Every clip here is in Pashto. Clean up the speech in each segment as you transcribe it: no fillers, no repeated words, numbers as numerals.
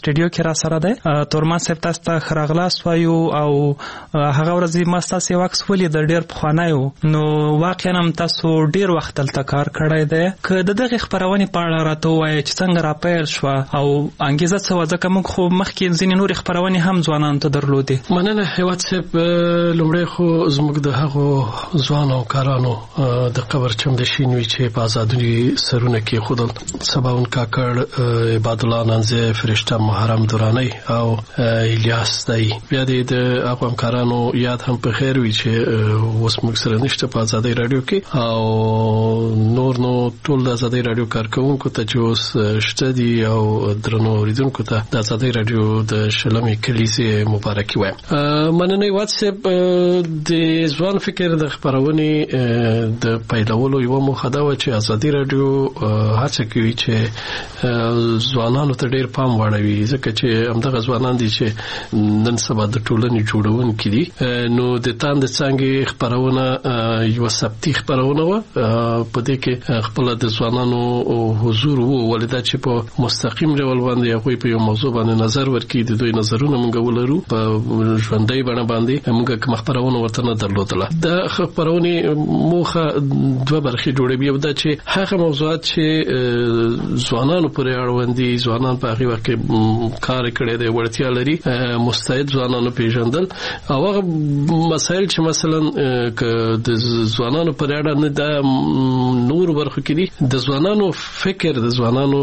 سټډیو کې را سره دی. تورمان صاحب تاسو ته خراغلاس وایو او هغه ورځ ما تاسو واکس ولې د ډیر پخوانایو نو واقعا هم تاسو ډیر وخت تلته کار کړی دی. که د دغه خبرونه په اړه راته وایي چې څنګه را پیل شو او انګیزه څه و، ځکه موږ خو مخکې ځینې نور خبرونه هم ځوانانو ته درلودې. مننه هیواد صاحب. لومړی خو زموږ د هغو ځوانو کارانو د قبر چمدشین وی چې په آزادۍ سرونه کې خودل سباون کاکړ، عباد الله ننزه، فرشته محرم دورانی او الیاس دی. بیا د هغو همکارانو یاد هم په خیر وي چې اوس موږ سره نشته په آزادۍ رادیو کې، او نور نو ټول د آزادۍ رادیو کارکونکو ته چې اوس شته دي او درنو اوریدونکو ته د آزادۍ رادیو د شلمې کلیزې مبارکي وایم. مننه واتساپ. د ځوان فکر د خبرونې د پیلولو یو موخه دا و چې آزادۍ رادیو هڅه کوي چې ځوانانو ته ډیر پام واړوي، ځکه چې همدغه ځوانان دي چې نن سبا د ټولنې جوړونکي دي. نو د تاند څنګه خبرونه یو سبتي خبرونه و په دې کې خپل د ځوانانو حضور وو، ولدا چې په مستقیم ډول باندې هغه په یو موضوع باندې نظر ورکړي. د دوی نظرونه موږ ولرو په ژوندۍ بڼه باندې موږ کوم خبرونه ورته نه درلودله. د خبرونه موخه دوه برخې جوړوي. یو دا چې هغه موضوعات چې ځوانانو پورې اړوند دي، ځوانان په هغه وخت کې کار کړی دی، وړتیا لري، مستعد ځوانانو پیژندل، او هغه مسایل چې مثلا د ځوانانو پر اړه نه د نور برخو کې دي، د ځوانانو فکر، د ځوانانو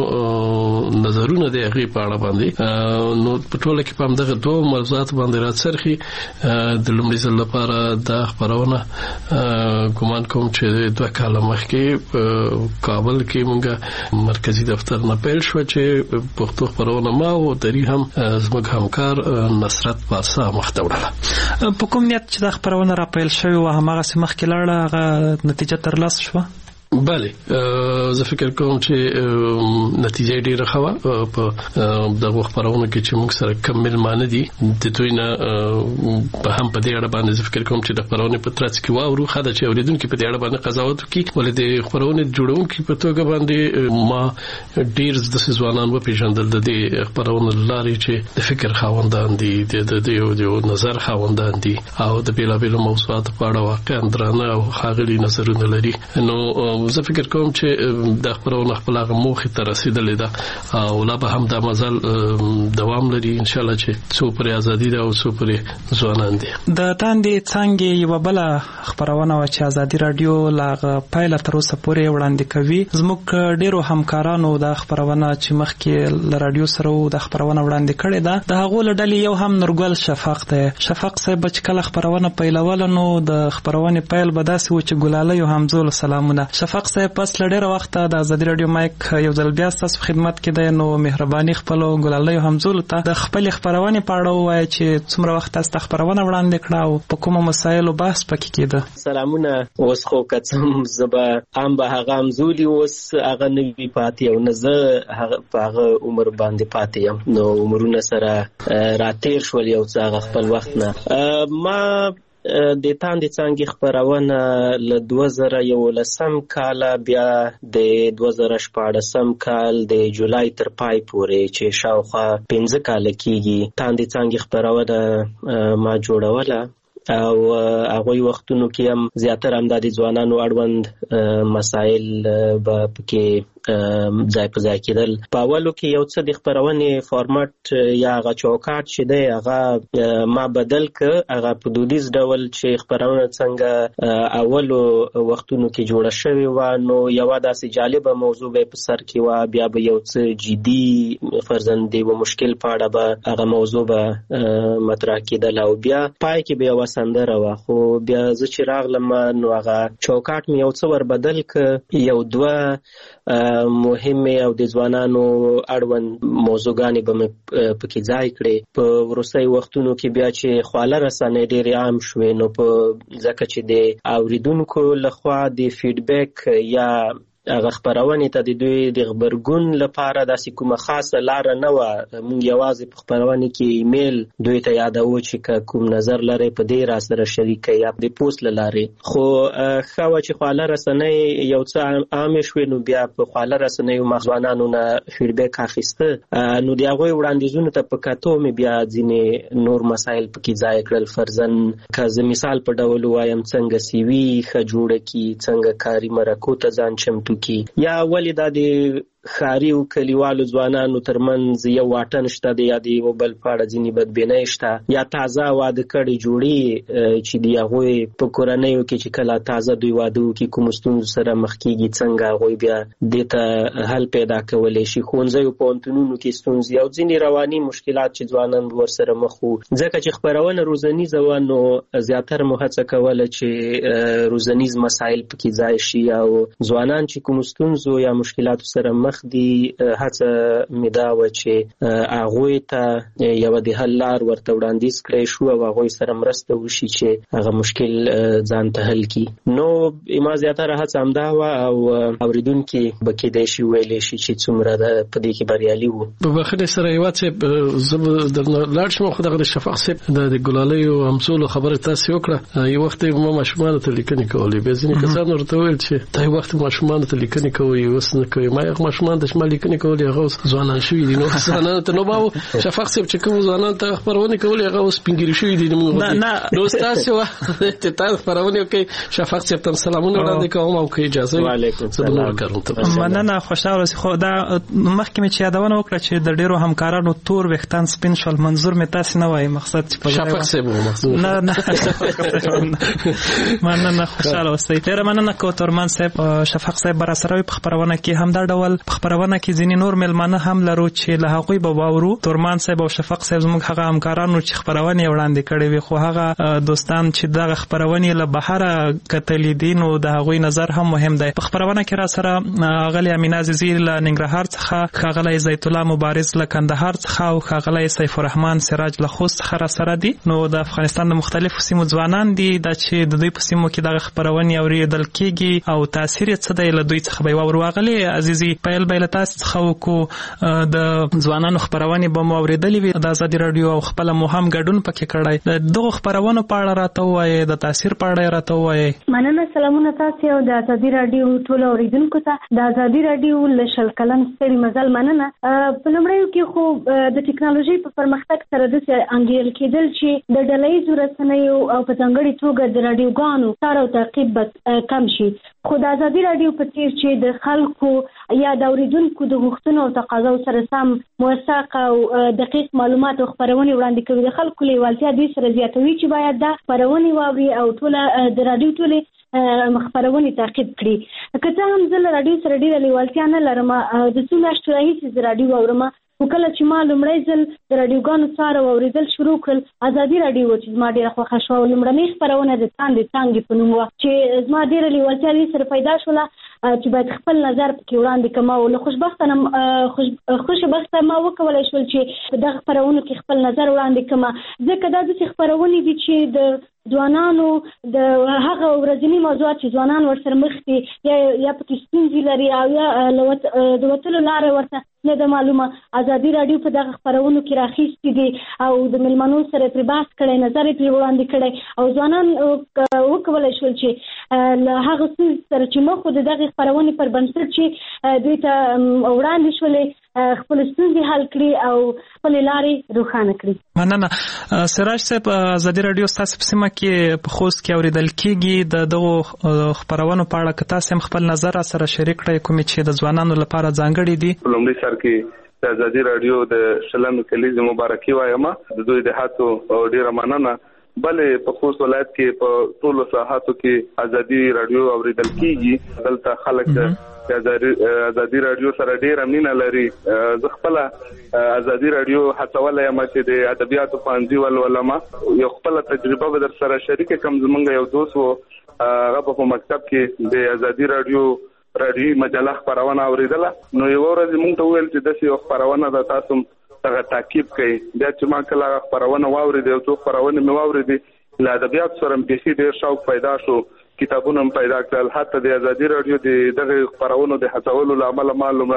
نظرونه د هغه په اړه باندې نو په ټوله کې په دغه دوه موضوعات باندې راڅرخي. د لومړي ځل لپاره د خبرونه ګومان کوم چې 2 کاله مخکې کابل کې موږ مرکزی دفتر نه پیل شو چې پښتو خبرونه ما او دری هم زموږ همکار نصرت پارسا مخته وړله. په کوم نیت چې د خبرونه را پیل شوی و همغه سمخ کې لاړه، هغه نتیجه ترلاسه شو؟ بله، زه فکر کوم چې نتیجه ډیره ښه وه. په دغه خبرونه کې چې موږ سره کم مېلمانه دي د دوی نه په هم په دې اړه باندې زه فکر کوم چې د خبرونه په ترڅ کې واورو ښه ده چې اوریدونکي په دې اړه باندې قضاوت وکړي. ولې د خبرونه جوړونکي په توګه باندې ما ډیر د ځوانان وپېژندل د دې خبرونه لارې چې د فکر خاوندان دي، د نظر خاوندان دي او د بیلابېلو موضوعاتو په اړه واقعا درانه او ښاغلي نظرونه لري. نو زه فکر کوم چې د خبرونه خپل هغه موخې ته رسیدلې ده او لا به هم د مزل دوام لري ان شاء الله چې څو پر ازادي ده او څو پر ځوانان دي. د تاندې څنګه یو بل خبرونه و چې آزادي رادیو لاغه پایله تر اوسه پورې وړاندې کوي. زموږ ډیرو همکارانو د خبرونه چې مخکې ل رادیو سره د خبرونه وړاندې کړي ده، د هغه لړلې یو هم نورګل شفق ده. شفق صاحب چې کله خبرونه پیلول نو د خبرونه پیل به داسې و چې ګلاله یو همزول سلامونه. شفق صاحب پس لډیر وخت د آزادي رادیو مایک یو ځل بیا تاسو خدمت کې دی، نو مهرباني خپل ګلاله یو همزول ته د خپل خبرونه په اړه وایي چې څومره وخت تاسو خبرونه وړاندې کړه او په کومو مسایلو بحث پکې کېده. سلامونه. اوس خو کڅم زبا ام به هغه همزولي اوس هغه نوی پاتې او نه زه هغه عمر باندې پاتې یم، نو عمرونه سره راتیر شول یو څه خپل وخت نه. ما د تاندې څنګه خبرونه ل 2011 کال بیا د 2014 کال د جولای تر پای پورې چې شاوخوا 15 کال کېږي تاندې څنګه خبرونه ما جوړوله او هغه وختونو کې هم زیاتره هم د ځوانانو اړوند مسائل به پکې ځای په ځای کېدل. په اولو کې یو څه د خبرونې فارمټ یا هغه چوکاټ چې دی هغه ما بدل که، هغه په دودیز ډول چې خبرونه څنګه اولو وختونو کې جوړه شوې وه، نو یوه داسې جالبه موضوع به په سر کې وه، بیا به یو څه جدي فرضاً د یوه مشکل په اړه به هغه موضوع به مطرح کېدل او بیا پای کې به یوه سندره وه. خو بیا زه چې راغلم نو هغه چوکاټ مې یو څه ور بدل که، یو دوه مهمه او د ځوانانو اړوند موضوعګانې به مې پکې ځای کړې. په وروستي وختونو کې بیا چې خواله رسنۍ ډېرې عام شوې، نو په ځکه چې د اوریدونکو لخوا د فیډبیک یا هغه خبرونه ته د دوی د خبرګون لپاره داسې کومه خاصه لار نه و. موږ یوازې په خبرونه کې ایمیل دوی ته یادو چې کوم نظر لري په دې را سره شریک یا د پوسټ لارې. خو خو چې خواله رسنۍ یو څه عام شوي نو بیا په خواله رسنۍ مخزوانانو نه فیډبیک اخیسته نو د هغوی وړاندیزونو ته په کتو مې بیا ځینې نور مسایل پکې ځای کړل. فرضاً که زه مثال په ډول وایم څنګه سی وي ښه جوړه کړي، څنګه کاري مرکو ته ځان چمتو کړي، یا ولې دا د ښاري او کلیوالو ځوانانو ترمنځ یو واټن شته دی یا د یو بل په اړه ځینې بدبینۍ شته، یا تازه واده کړي جوړي چې د هغوی په کورنیو کې چې کله تازه دوی واده وکړي کومو ستونزو سره مخ کېږي، څنګه هغوی بیا دې ته حل پیدا کولی شي. ښوونځیو پوهنتونونو کې ستونزې او ځینې رواني مشکلات چې ځوانان ورسره مخ وو. ځکه چې خپرونه روزنیزه وه نو زیاتره مو هڅه کوله چې روزنیز مسایل پکې ځای شي او ځوانان چې کومو ستونزو یا مشکلاتو سره مخ دي هڅه مې دا وه چې هغوی ته یوه د حل لار ورته وړاندیز کړی شو او هغوی سره مرسته وشي چې هغه مشکل ځان ته حل کړي. نو ما زیاتره هڅه همدا وه او اورېدونکي به کیدای شي ویلی شي چې څومره په دې کې بریالي وو. په بخښنې سره هیواد صاحب زه درنه لاړ شم، خو دغه د شفاق صاحب د ګلالیو همسولو خبره تاسې وکړه. یو وخت ما ماشومانو ته لیکنې کولې، بیا ځینې کسان ورته ویل چې دا یو وخت ماشومانو ته لیکنې کوئ اوس نه کوئ. ما هغه ماشومان د شمال لیکنې کولې هغه اوس ځوانان شوي دي. نو ځوانانو ته نو ما شفاق صاحب چې کوم ځوانان ته خبرونه کولې هغه اوس سپین ږیري شوي دي. نو تاسو ته تاسو خبرونه کوي. شفاق صاحب ته سلامونه وړاندې کوم او که اجازه وعلیکم السلام. مننه، خوشاله اوسئ. خو دا مخکې مې چې یادونه وکړه چې د ډیرو همکارانو تور وختان سپین شول، منظور مې تاسو نه وایي، مقصد چې په شفاق صاحب نه مننه، خوشاله اوسئ. ډیره مننه کوترمان صاحب. شفاق صاحب برا سره په خبرونه کې هم دا ډول په خبرونه کې ځینې نور ملمانه هم لرو چې له هغوی به واورو. تورمان صاحب او شفاق صاحب زموږ هغه همکارانو چې خبرونه وړاندې کړې وي، خو هغه دوستان چې دغه خبرونه له بهره کتلې دي نو د هغوی نظر هم مهم دی. په خبرونه کې را سره غلی امین عزیزی له ننګرهار څخه، ښاغلی زیت الله مبارز له کندهار څخه او ښاغلی سیف الرحمن سراج له خوست څخه را سره دي. نو د افغانستان د مختلفو سیمو ځوانان دي دا چې د دوی په سیمو کې دغه خبرونه اوریدل کېږي او تاثیر یې څه دی له دوی څخه به واورو. غلی عزیزی پیل به له تاسو څخه وکړو، د ځوانانو خبرونه به مو اوریدلې وي د ازادي رادیو او خپل مو هم ګډون پکې کړی. دغه خبرونه په اړه راته وایي، د تاثیر په اړه راته وایي. مننه، سلامونه تاسو او د ازادي رادیو ټول اوریدونکو ته. د ازادي رادیو له شل کلن ستړي مزل مننه. په لومړیو کې خو د ټکنالوژي په پرمختګ سره د انګیرل کېدل چې د ډلهییزو رسنیو او په ځانګړي توګه د رادیوګانو څار او تعقیب به کم شي، خو د ازادي رادیو په څیر چې د خلکو یا د اوریدونکو د غوښتنو او تقاضاو سره سم موثق او دقیق معلومات او خبرونه وړاندې کوي، د خلکو لیوالتیا دې سره زیاتوي چې باید دا خبرونه واوري او ټول د رادیو ټولې خبرونه تعقیب کړي. که څه هم زه له رادیو سره ډېره لیوالتیا نه لرم، د څو میاشتو راهیسې زه رادیو اورم، خو کله چې ما لومړی ځل د رادیوګانو څار او اورېدل شروع کړل، ازادي رادیو چې زما ډېره خوښه شوه او لومړنۍ خپرونه د څانګې په نوم وه چې زما ډېره لیوالتیا دې سره پیدا شوله چې باید خپل نظر پکې وړاندې کړم او له خوشبخته ما وکولی شول چې په دغه خپرونو کې خپل نظر وړاندې کړم، ځکه دا داسې خپرونې دي چې د ځوانانو د هغه ورځني موضوعات چې ځوانان ورسره مخ دي یا پکې ستونزې لري او یا د وتلو لاره ورته نه ده معلومه. ازادي رادیو په دغه خپرونو کې راخیستې دي او د مېلمنو سره پرې بحث کړی، نظر یې پرې وړاندې کړی او ځوانان وکولی شول چې له هغه ستونزې سره چې مخ د دغې خپرونې پر بنسټ چې دوی ته وړاندې شولې خپل ستونزې حل کړي او خپلې لارې روښانه کړي. مننه. سراج صاحب، ازادي رادیو ستاسو په سیمه کې په خوست کې اوریدل کېږي، د دغو خپرونو په اړه که تاسو هم خپل نظر سره شریک کړئ کومې چې د ځوانانو لپاره ځانګړي دي. لومړی سر کې د ازادي رادیو د شلمې کلیزې مبارکي وایم، د دوی د هڅو ډیره مننه. بلې په خوست ولایت کې په ټولو ساحاتو کې ازادي رادیو اوریدل کېږي. دلته خلک ازادي رادیو سره ډیره مینه لري. زه خپل ازادي رادیو هڅولی یم چې د ادبیاتو پوهنځي ولولم. یو خپل تجربه به در سره شریک کړم. زمونږ یو دوست و، هغه په مکتب کې د ازادي رادیو مجله خپرونه اوریدله، نو یو ورځ موږ ته وویل چې داسې یو خپرونه ده، تاسو هغه تعقیب کړئ. بیا چې ما کله هغه خپرونه واورېدې، یو څو خپرونې مې واورېدې، له ادبیاتو سره مې بیخي ډېر شوق پیدا شو کتابونه پیدا کړل. حتی د ازادي رادیو دغه خبرونو د هڅولو لامل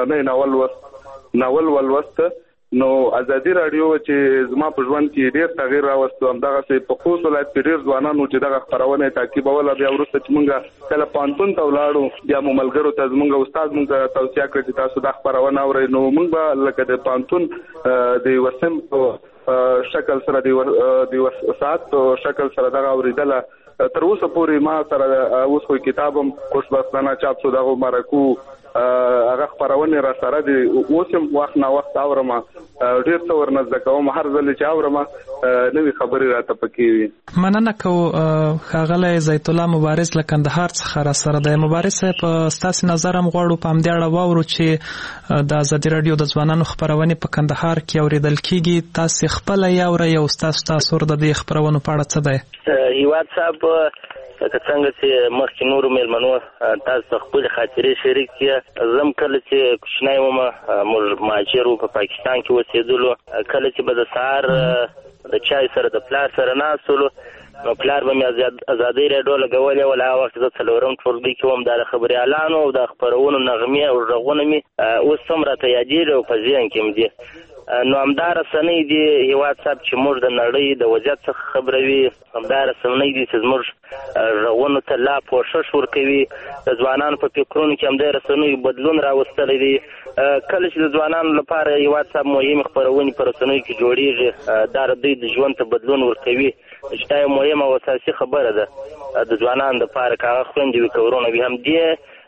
لومړنی ناول ولوست. نو ازادي رادیو چې زما په ژوند کې ډېر تغییر راوستو. همدغه سه په خوست ولایت کې ډېر ځوانانو چې دغه خبرونه تعقیبول. بیا وروسته چې موږ کله پانتون ته ولاړو بیا مو ملګرو ته زموږ استاد موږ توصیه کړې چې تاسو د خبرونه اورئ. نو موږ به لکه د پانتون د وسم په شکل سره د ساعت په شکل سره دغه اوریدل. تر اوسه پورې ما سره اوس خو کتابم خوشبختانه چاپ شو دغه مرکو هغه خبرونه را سره دي. اوسم وخت نه وخت اورم ډیر څو ورنځ کوم هر ځل چې اورم نوې خبرې راته پکې وي. مننه کوم خاغله زیت الله مبارز له کندهار څخه را سره د مبارز په ستاسو نظر هم غواړو په همدې اړه واورو چې د ازادي رادیو د ځوانانو خبرونه په کندهار کې اوریدل کیږي. تاسو خپل یو تاسو د دې خبرونو په اړه څه دی؟ هیواد صاحب که څنګه چې مخکې نورو مېلمنو تاسو خپل خاطرې شریک کړئ. زم کله چې کوچنی وم موږ مهاجر په پاکستان کې اوسېدلو. کله چې به د سهار د چای سره د پلار سره ناستلو نو پلار به مې ازادي رادیو لګولې ولا وخت زه څلورم ټولګي کې وم. د خبريالانو او د خبرونو نغمې او غږونه مې اوس هم راته یادېږي او په ذهن کې مې دي. نو همدار رسنۍ دي هیواد صاحب چې موږ د نړۍ د وضعیت څخه خبروي. همدار رسنۍ دي چې موږ غوونو ته لا پوښښ ورکوي. د ځوانانو په فکرونو کې همدار رسنۍ بدلون راوستلی دی. کله چې د ځوانانو لپاره هیواد صاحب مهمه خبرونه په رسنۍ کې جوړیږي دا د دوی د ژوند ته بدلون ورکوي چې دا یو مهمه او اساسي خبره ده د ځوانانو لپاره. کاغه خوندې وي کورونه وي هم دي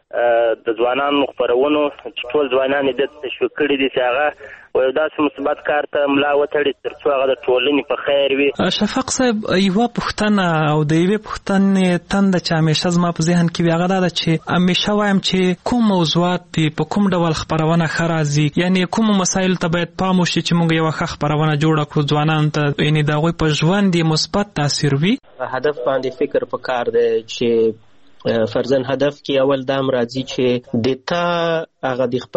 د ځوانانو خبرونو چې ټول ځوانان د تشویق کړي دي چې هغه او داسې مثبت کار ته ملا وتړي ترڅو هغه د ټولنې په خیر وي. شفق صاحب یوه پوښتنه او د یوې پوښتنې تنده چې همیشه زما په ذهن کې وي هغه دا ده چې همیشه وایم چې کوم موضوعات دي په کوم ډول خبرونه ښه راځي. یعنې کومو مسایلو ته باید پام وشي چې موږ یوه ښه خبرونه جوړه کړو ځوانانو ته یعنې د هغوی په ژوند یې مثبت تاثیر وي. هدف باندې فکر پکار دی چې فرزن هدف کې اول دام راځي چې د تا هغه د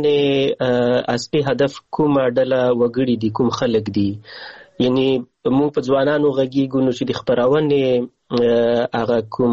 خبرونه اصلي هدف کومه ډله وګړي دي کوم خلک دي. یعنی موږ په ځوانانو غږیږو نو چې د خبرونه هغه کوم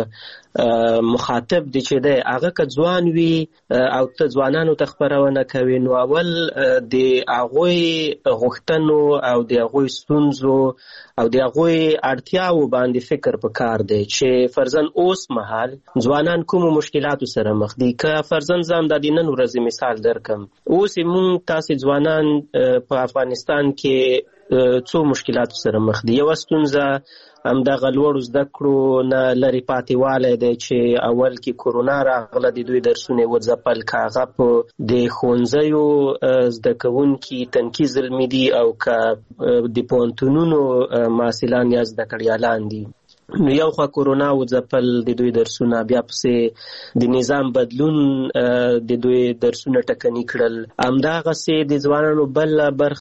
مخاطب دي چې دی هغه که ځوان وي او ته ځوانانو ته خبرونه کوي نو اول د هغوی غوښتنو او د هغوی ستونزو او د هغوی اړتیاو باندې فکر پکار دی چې فرزن اوس مهال ځوانان کوم مشکلاتو سره مخ دي. که فرزن زم د نن ورځې مثال درکم اوس موږ تاسو ځوانان په افغانستان کې څو مشکلاتو سره مخ دي. یو ستونزه همدغه لوړو زده کړو نه لرې پاتېوالی دی چې اول کې کورونا راغله د دوی درسونه وځپل. که هغه په د ښوونځیو زده کوونکي تنکي زلمي دي او که د پوهنتونونو محصلان یا زده کړیالان دي نو یو خوا کورونا وځپل د دوی درسونه بیا پسې د نظام بدلون د دوی درسونه ټکني کړل. همدغسې د ځوانانو بل برخه